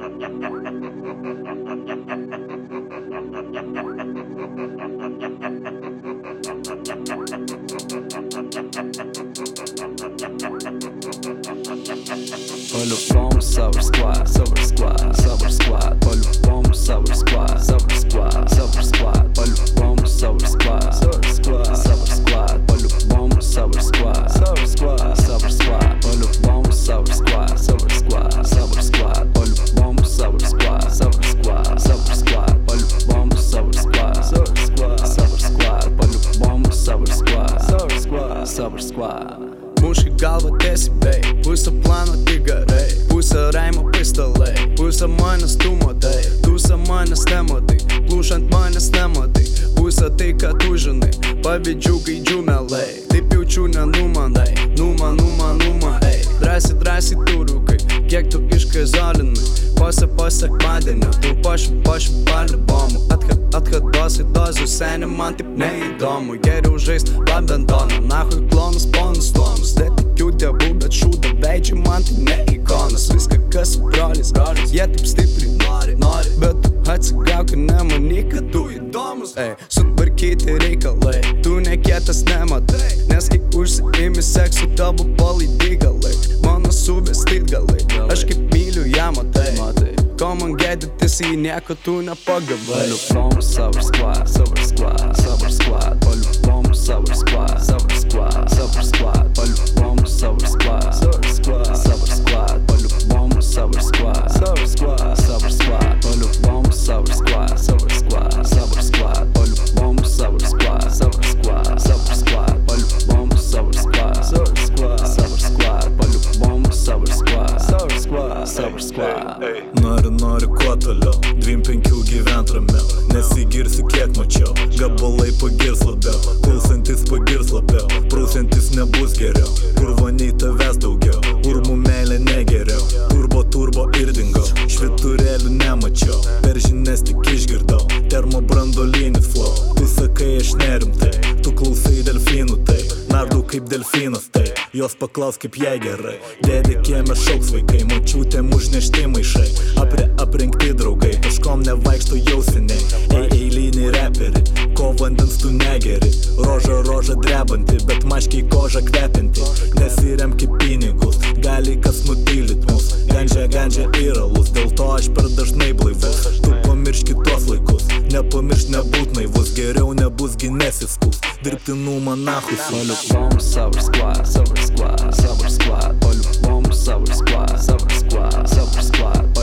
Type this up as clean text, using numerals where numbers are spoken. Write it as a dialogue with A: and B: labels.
A: По-любому Sour Squad, Sour Squad, Sour Squad. По-любому Sour Squad, Sour Squad, Sour Squad. По-любому Sour Squad, Sour Squad, Sour Squad. По-любому Sour Squad, Sour Squad, Sour Squad. По-любому Sour Squad, Sour Squad, Sour Squad. По-любому Sour Squad, Sour Squad, Sour Squad. По-любому Sour Squad, Sour Squad, Sour Squad. По-любому Sour Squad, Sour Squad, Sour Squad.
B: Muši galvą tiesiai, pusę plano tik gerai, pusę raimo pistalai, pusę manęs tu matai, pusę manęs nematai, plūšant manęs nematai, pusę tai, ką tu žinai, pavydžių gaidžių melai, taip jaučiu nenumanai, ei, drąsiai turukai, kiek tu iškaizolinai, pasak vandenio, tu pašim paliubomų, atkadosi dozių seni, man taip neįdomu, geriau žaist badmintoną, nahui klonus, ponus, netikiu dievų, bet šūda veidžiai, man tai ne ikonas, viską kas su brolis, jie taip stipriai nori, bet tu atsigauk ir nemanyk, kad tu įdomus, sutvarkyti reikalai, tu nekietas nematai, nes kai užsiimi seksu tavo palaidygalai, mano suvestit galai, aš kaip myliu ją matai, ko man gėdytis į nieko tu nepagavai.
A: По-любому Sour Squad, Sour Squad, Sour Squad. По-любому Sour Squad, Sour Squad, Sour Squad. По-любому Sour Squad, Sour Squad, Sour Squad. По-любому Sour Squad, Sour Squad, Sour Squad. По-любому Sour Squad, Sour Squad, Sour Squad. По-любому Sour Squad, Sour Squad, Sour Squad. По-любому Sour Squad, Sour Squad, Sour Squad. По-любому Sour Squad, Sour Squad, Sour Squad.
C: Noriu kuo toliau, 2-5 gyvent ramiau, nesigirsiu kiek mačiau, gabalai pagirs labiau, klausantis pagirs labiau, prūsiantis nebus geriau, purvoniai tavęs daugiau, urmų meilė negeriau, turbo ir dingau, šviturėlių nemačiau, per žinias tik išgirdau, termobrandolinis flow, tu sakai aš nerimtai, tu klausai delfinų tai, nardau kaip delfinas tai, jos paklaus kaip jai gerai, dėdė kieme šauks vaikai, močiutėm užnešti maišai, aprengti draugai, kažkom nevaikšto jau seniai, eiliniai reperiai, ko vandens tu negeri, roža drebanti, bet maškiai koža kvepinti, nesiremk į pinigus, gali kas nutylit mus, gandžia ir alus, dėl to aš per dažnai blaivus, tu pamiršk kitos laikus, nepamiršk nebūt naivus, geriau nebusgi nesiskus, dirbtinumą nachus.
A: По-любому Sour Squad, Sour Squad, Sour Squad. По-любому Sour Squad, Sour Squad, Sour Squad.